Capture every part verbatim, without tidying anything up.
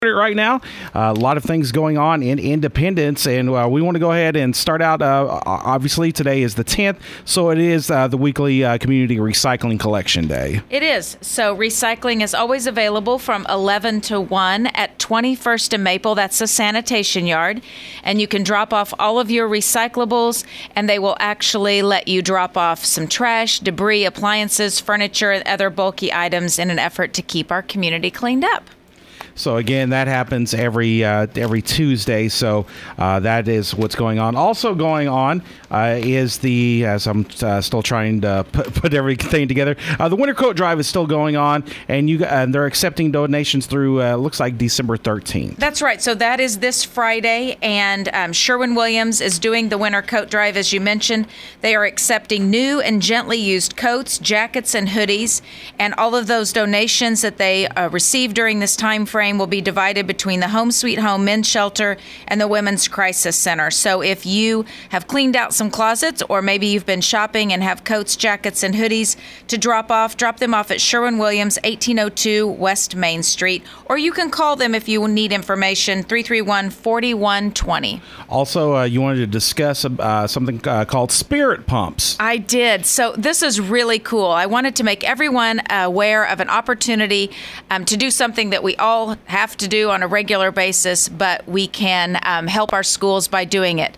Right now, uh, a lot of things going on in Independence, and uh, we want to go ahead and start out. Uh, obviously, today is the tenth, so it is uh, the weekly uh, Community Recycling Collection Day. It is. So recycling is always available from eleven to one at twenty-first and Maple. That's a sanitation yard, and you can drop off all of your recyclables, and they will actually let you drop off some trash, debris, appliances, furniture, and other bulky items in an effort to keep our community cleaned up. So again, that happens every uh, every Tuesday. So uh, that is what's going on. Also going on uh, is the, as I'm uh, still trying to put, put everything together, uh, the Winter Coat Drive is still going on, and you uh, they're accepting donations through uh, looks like December thirteenth. That's right. So that is this Friday, and um, Sherwin-Williams is doing the Winter Coat Drive, as you mentioned. They are accepting new and gently used coats, jackets, and hoodies, and all of those donations that they uh, receive during this time frame will be divided between the Home Sweet Home Men's Shelter and the Women's Crisis Center. So if you have cleaned out some closets, or maybe you've been shopping and have coats, jackets, and hoodies to drop off, drop them off at Sherwin-Williams, eighteen oh two West Main Street, or you can call them if you need information, three three one, four one two zero. Also, uh, you wanted to discuss uh, something uh, called Spirit Pumps. I did. So this is really cool. I wanted to make everyone aware of an opportunity um, to do something that we all have to do on a regular basis, but we can um, help our schools by doing it.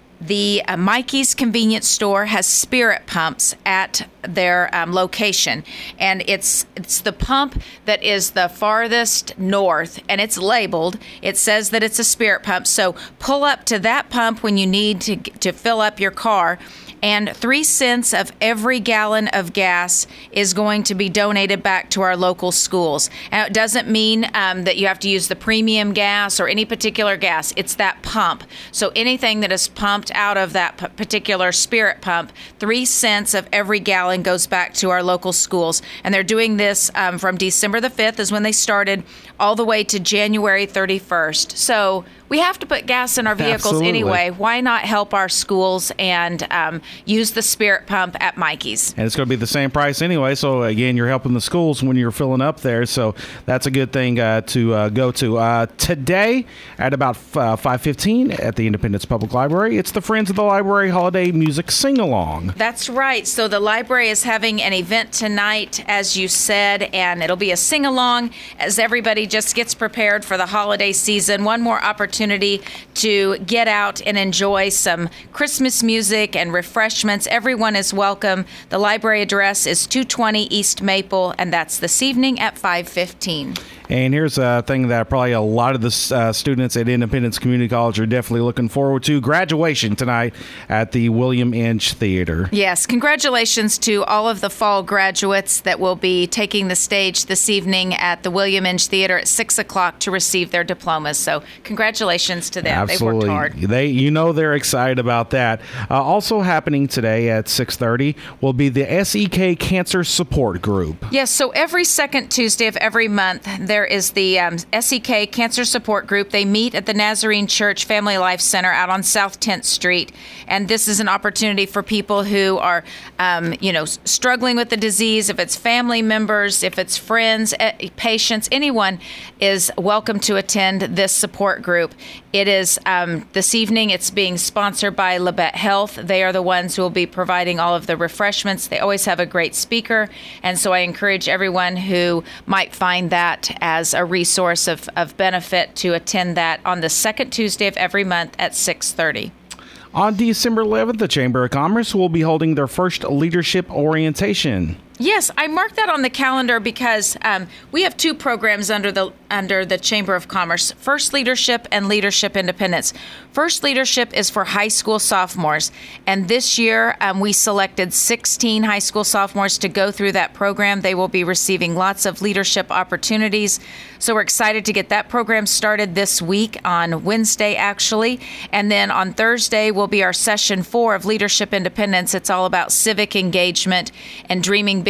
The uh, Mikey's Convenience Store has spirit pumps at their um, location, and it's it's the pump that is the farthest north, and it's labeled. It says that it's a spirit pump, so pull up to that pump when you need to to fill up your car. And three cents of every gallon of gas is going to be donated back to our local schools. And it doesn't mean um, that you have to use the premium gas or any particular gas. It's that pump. So anything that is pumped out of that p- particular spirit pump, three cents of every gallon goes back to our local schools. And they're doing this um, from December the fifth is when they started, all the way to January thirty-first. So we have to put gas in our vehicles Absolutely. Anyway. Why not help our schools and um, use the spirit pump at Mikey's? And it's going to be the same price anyway. So, again, you're helping the schools when you're filling up there. So that's a good thing uh, to uh, go to. Uh, today at about uh, five fifteen at the Independence Public Library, it's the Friends of the Library Holiday Music Sing-Along. That's right. So the library is having an event tonight, as you said, and it'll be a sing-along as everybody just gets prepared for the holiday season. One more opportunity to get out and enjoy some Christmas music and refreshments. Everyone is welcome. The library address is two twenty East Maple, and that's this evening at five fifteen. And here's a thing that probably a lot of the uh, students at Independence Community College are definitely looking forward to. Graduation tonight at the William Inge Theater. Yes, congratulations to all of the fall graduates that will be taking the stage this evening at the William Inge Theater at six o'clock to receive their diplomas. So congratulations to them. Absolutely. They've worked hard. They, you know they're excited about that. Uh, also happening today at six thirty will be the S E K Cancer Support Group. Yes, so every second Tuesday of every month, there is the um, S E K Cancer Support Group. They meet at the Nazarene Church Family Life Center out on South tenth Street. And this is an opportunity for people who are, um, you know, struggling with the disease. If it's family members, if it's friends, patients, anyone is welcome to attend this support group. It is um, this evening. It's being sponsored by Labette Health. They are the ones who will be providing all of the refreshments. They always have a great speaker. And so I encourage everyone who might find that as a resource of, of benefit to attend that on the second Tuesday of every month at six thirty. On December eleventh, the Chamber of Commerce will be holding their first leadership orientation. Yes, I marked that on the calendar because um, we have two programs under the under the Chamber of Commerce, First Leadership and Leadership Independence. First Leadership is for high school sophomores, and this year um, we selected sixteen high school sophomores to go through that program. They will be receiving lots of leadership opportunities, so we're excited to get that program started this week on Wednesday, actually, and then on Thursday will be our session four of Leadership Independence. It's all about civic engagement and dreaming big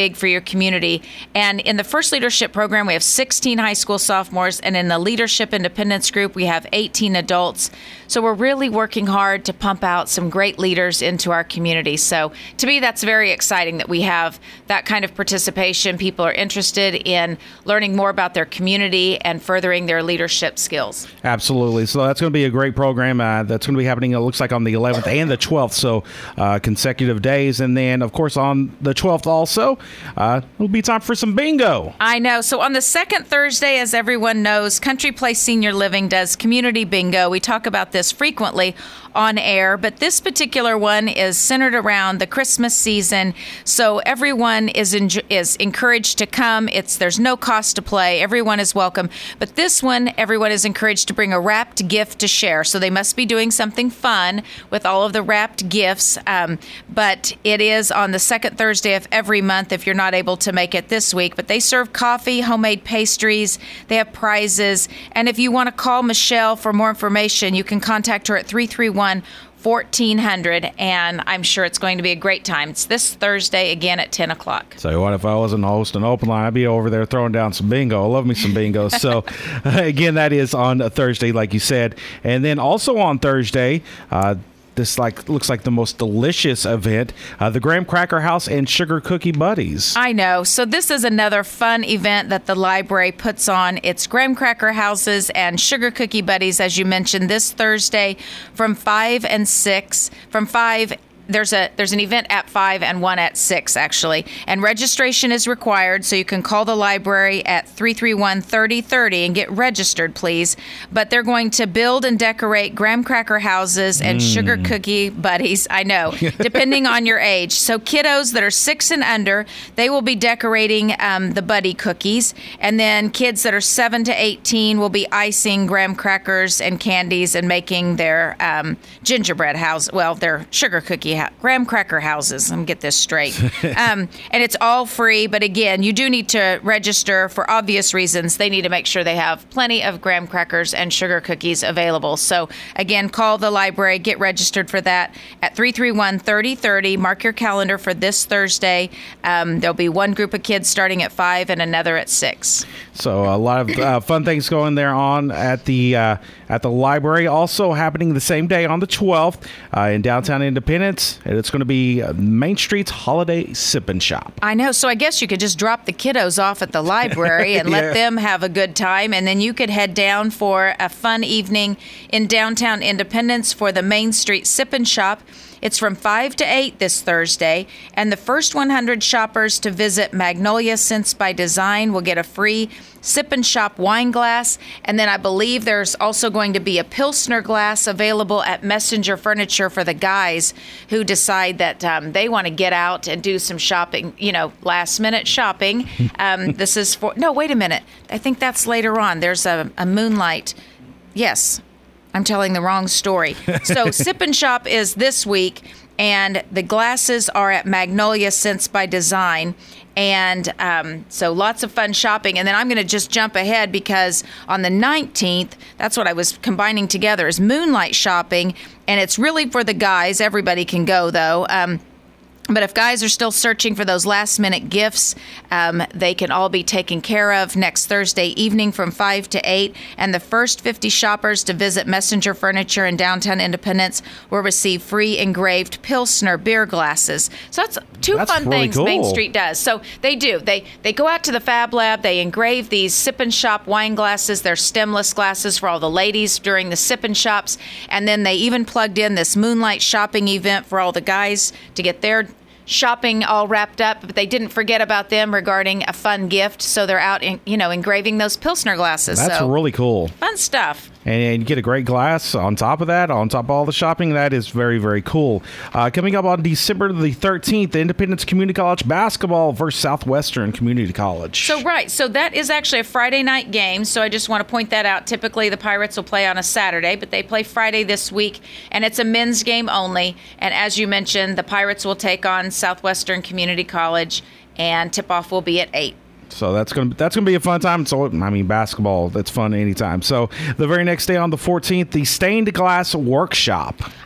big for your community. And in the First Leadership Program, we have sixteen high school sophomores, and in the Leadership Independence Group, we have eighteen adults. So we're really working hard to pump out some great leaders into our community. So to me, that's very exciting that we have that kind of participation. People are interested in learning more about their community and furthering their leadership skills. Absolutely. So that's going to be a great program. Uh, that's going to be happening, it looks like, on the eleventh and the twelfth. So uh, consecutive days. And then, of course, on the twelfth also, uh, it'll be time for some bingo. I know. So on the second Thursday, as everyone knows, Country Place Senior Living does community bingo. We talk about this frequently on air, but this particular one is centered around the Christmas season. So everyone is en- is encouraged to come. It's there's no cost to play. Everyone is welcome. But this one, everyone is encouraged to bring a wrapped gift to share. So they must be doing something fun with all of the wrapped gifts. Um, but it is on the second Thursday of every month if you're not able to make it this week. But they serve coffee, homemade pastries. They have prizes. And if you want to call Michelle for more information, you can contact her at three three one, fourteen hundred, and I'm sure it's going to be a great time. It's this Thursday again at ten o'clock. So what if I wasn't hosting Open Line? I'd be over there throwing down some bingo. I love me some bingo. So again, that is on a Thursday, like you said. And then also on Thursday, uh, this like looks like the most delicious event, uh, the Graham Cracker House and Sugar Cookie Buddies. I know. So this is another fun event that the library puts on. It's Graham Cracker Houses and Sugar Cookie Buddies, as you mentioned, this Thursday from five and six, from five. There's a there's an event at five and one at six, actually. And registration is required, so you can call the library at three three one, thirty thirty and get registered, please. But they're going to build and decorate graham cracker houses and mm. sugar cookie buddies, I know, depending on your age. So kiddos that are six and under, they will be decorating um, the buddy cookies. And then kids that are seven to eighteen will be icing graham crackers and candies and making their um, gingerbread house, well, their sugar cookie house. Graham cracker houses. Let me get this straight. um, and it's all free, but again, you do need to register for obvious reasons. They need to make sure they have plenty of graham crackers and sugar cookies available. So again, call the library, get registered for that at three three one, thirty thirty. Mark your calendar for this Thursday. Um, there'll be one group of kids starting at five and another at six. So a lot of uh, fun things going there on at the uh, at the library. Also happening the same day on the twelfth uh, in downtown Independence. And it's going to be Main Street's Holiday Sip and Shop. I know. So I guess you could just drop the kiddos off at the library and let yeah. them have a good time. And then you could head down for a fun evening in downtown Independence for the Main Street Sip and Shop. It's from five to eight this Thursday, and the first one hundred shoppers to visit Magnolia Scents by Design will get a free Sip and Shop wine glass, and then I believe there's also going to be a Pilsner glass available at Messenger Furniture for the guys who decide that um, they want to get out and do some shopping, you know, last-minute shopping. Um, this is for, no, wait a minute. I think that's later on. There's a, a Moonlight, yes. I'm telling the wrong story. So Sip and Shop is this week, and the glasses are at Magnolia Scents by Design. And um, so lots of fun shopping. And then I'm going to just jump ahead because on the nineteenth, that's what I was combining together, is Moonlight Shopping. And it's really for the guys. Everybody can go, though. Um, But if guys are still searching for those last-minute gifts, um, they can all be taken care of next Thursday evening from five to eight. And the first fifty shoppers to visit Messenger Furniture in downtown Independence will receive free engraved Pilsner beer glasses. So that's two that's fun really things cool. Main Street does. So they do. They they go out to the Fab Lab. They engrave these Sip and Shop wine glasses. They're stemless glasses for all the ladies during the Sip and Shops. And then they even plugged in this Moonlight Shopping event for all the guys to get their shopping all wrapped up, but they didn't forget about them regarding a fun gift, so they're out, in, you know, engraving those Pilsner glasses. That's so, really cool. Fun stuff. And you get a great glass on top of that, on top of all the shopping. That is very, very cool. Uh, coming up on December the thirteenth, Independence Community College basketball versus Southwestern Community College. So, right. So that is actually a Friday night game. So I just want to point that out. Typically, the Pirates will play on a Saturday, but they play Friday this week, and it's a men's game only. And as you mentioned, the Pirates will take on Southwestern Community College, and tip-off will be at eight. So that's gonna that's gonna be a fun time. So I mean, basketball, that's fun anytime. So the very next day on the fourteenth, the Stained Glass Workshop.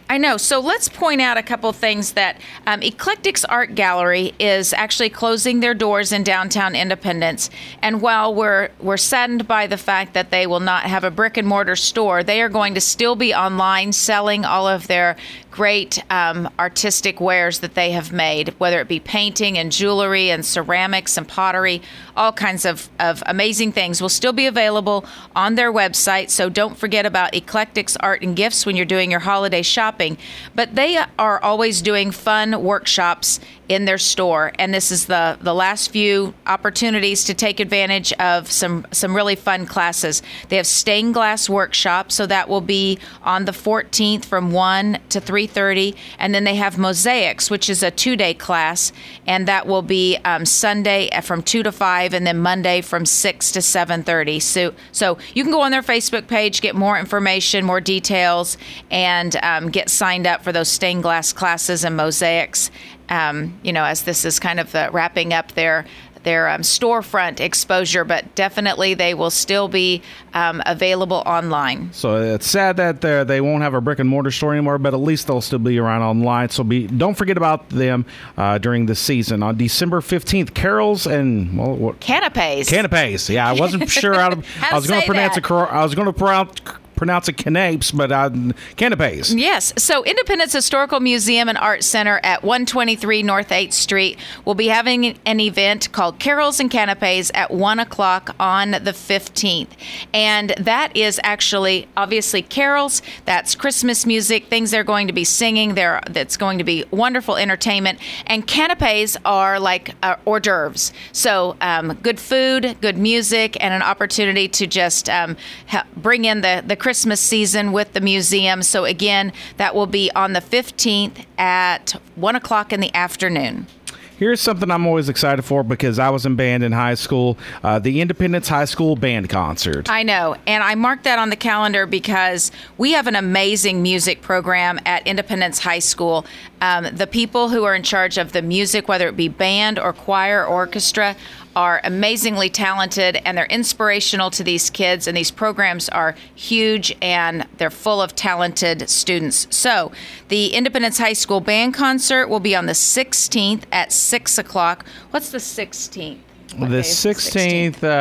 I know. So let's point out a couple things that um, Eclectics Art Gallery is actually closing their doors in downtown Independence. And while we're we're saddened by the fact that they will not have a brick and mortar store, they are going to still be online selling all of their great um, artistic wares that they have made, whether it be painting and jewelry and ceramics and pottery, all kinds of, of amazing things will still be available on their website. So don't forget about Eclectics Art and Gifts when you're doing your holiday shopping. But they are always doing fun workshops in their store, and this is the the last few opportunities to take advantage of some some really fun classes. They have stained glass workshops, so that will be on the fourteenth from one to three thirty, and then they have mosaics, which is a two-day class, and that will be um, Sunday from two to five, and then Monday from six to seven thirty. So so you can go on their Facebook page, get more information, more details, and um, get signed up for those stained glass classes and mosaics. Um, you know, as this is kind of the wrapping up their their um, storefront exposure, but definitely they will still be um, available online. So it's sad that they won't have a brick and mortar store anymore, but at least they'll still be around online. So be don't forget about them uh, during the season. On December fifteenth, carols and well, what? Canapes. Canapes. Yeah, I wasn't sure how to. how I was going to pronounce that? it. I was going to pronounce. pronounce it canapes, but uh, canapes. Yes. So Independence Historical Museum and Art Center at one twenty-three North eighth Street will be having an event called Carols and Canapes at one o'clock on the fifteenth. And that is actually, obviously, carols. That's Christmas music, things they're going to be singing. There, that's going to be wonderful entertainment. And canapes are like uh, hors d'oeuvres. So um, good food, good music, and an opportunity to just um, ha- bring in the, the Christmas season with the museum. So again, that will be on the fifteenth at one o'clock in the afternoon. Here's something I'm always excited for because I was in band in high school, uh, the Independence High School Band Concert. I know, and I marked that on the calendar because we have an amazing music program at Independence High School. Um, the people who are in charge of the music, whether it be band or choir or orchestra, are amazingly talented, and they're inspirational to these kids, and these programs are huge, and they're full of talented students. So the Independence High School Band Concert will be on the sixteenth at six o'clock. What's the sixteenth? What the sixteenth, uh,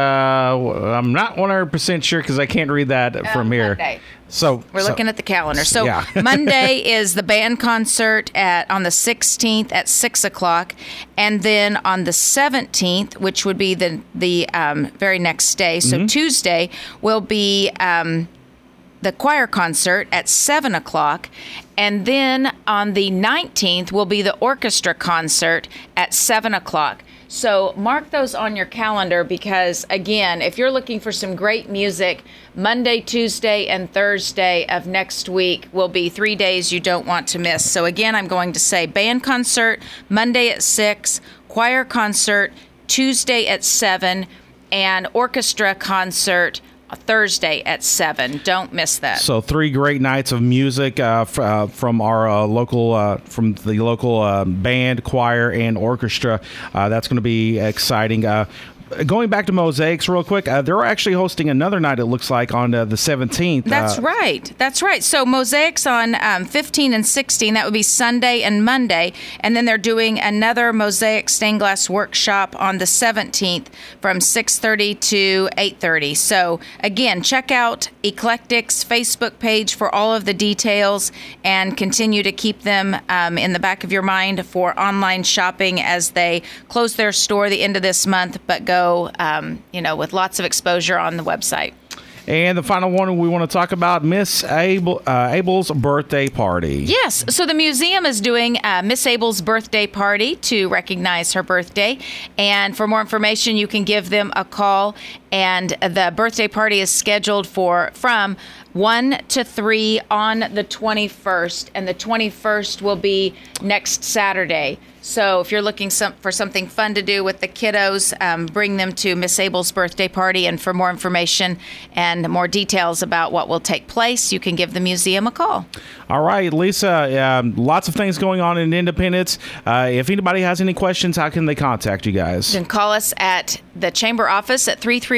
I'm not one hundred percent sure because I can't read that uh, from here. Monday. So we're so, looking at the calendar. So yeah. Monday is the band concert at on the sixteenth at six o'clock, and then on the seventeenth, which would be the the um, very next day. So mm-hmm. Tuesday will be um, the choir concert at seven o'clock, and then on the nineteenth will be the orchestra concert at seven o'clock. So mark those on your calendar because, again, if you're looking for some great music, Monday, Tuesday, and Thursday of next week will be three days you don't want to miss. So, again, I'm going to say band concert Monday at six, choir concert Tuesday at seven, and orchestra concert Thursday at seven. Don't miss that. So three great nights of music uh, f- uh, from our uh, local, uh, from the local uh, band, choir, and orchestra. Uh, that's going to be exciting. Uh, Going back to Mosaics real quick, uh, they're actually hosting another night, it looks like, on uh, the seventeenth. That's uh, right. That's right. So Mosaics on um, fifteen and sixteen, that would be Sunday and Monday. And then they're doing another Mosaic stained glass workshop on the seventeenth from six thirty to eight thirty. So, again, check out Eclectic's Facebook page for all of the details and continue to keep them um, in the back of your mind for online shopping as they close their store the end of this month, but go Um, you know, with lots of exposure on the website. And the final one we want to talk about, Miss Abel, uh, Abel's birthday party. Yes. So the museum is doing uh, Miss Abel's birthday party to recognize her birthday. And for more information, you can give them a call. And the birthday party is scheduled for from one to three on the twenty-first. And the twenty-first will be next Saturday. So if you're looking some, for something fun to do with the kiddos, um, bring them to Miss Abel's birthday party. And for more information and more details about what will take place, you can give the museum a call. All right, Lisa, um, lots of things going on in Independence. Uh, if anybody has any questions, how can they contact you guys? You can call us at the chamber office at three three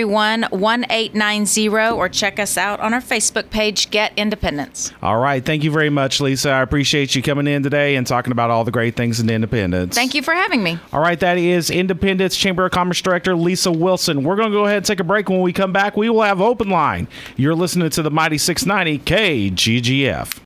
one, one eight nine zero, or check us out on our Facebook page, Get Independence. All right. Thank you very much, Lisa. I appreciate you coming in today and talking about all the great things in Independence. Thank you for having me. All right. That is Independence Chamber of Commerce Director Lisa Wilson. We're going to go ahead and take a break. When we come back, we will have Open Line. You're listening to the Mighty six ninety K G G F.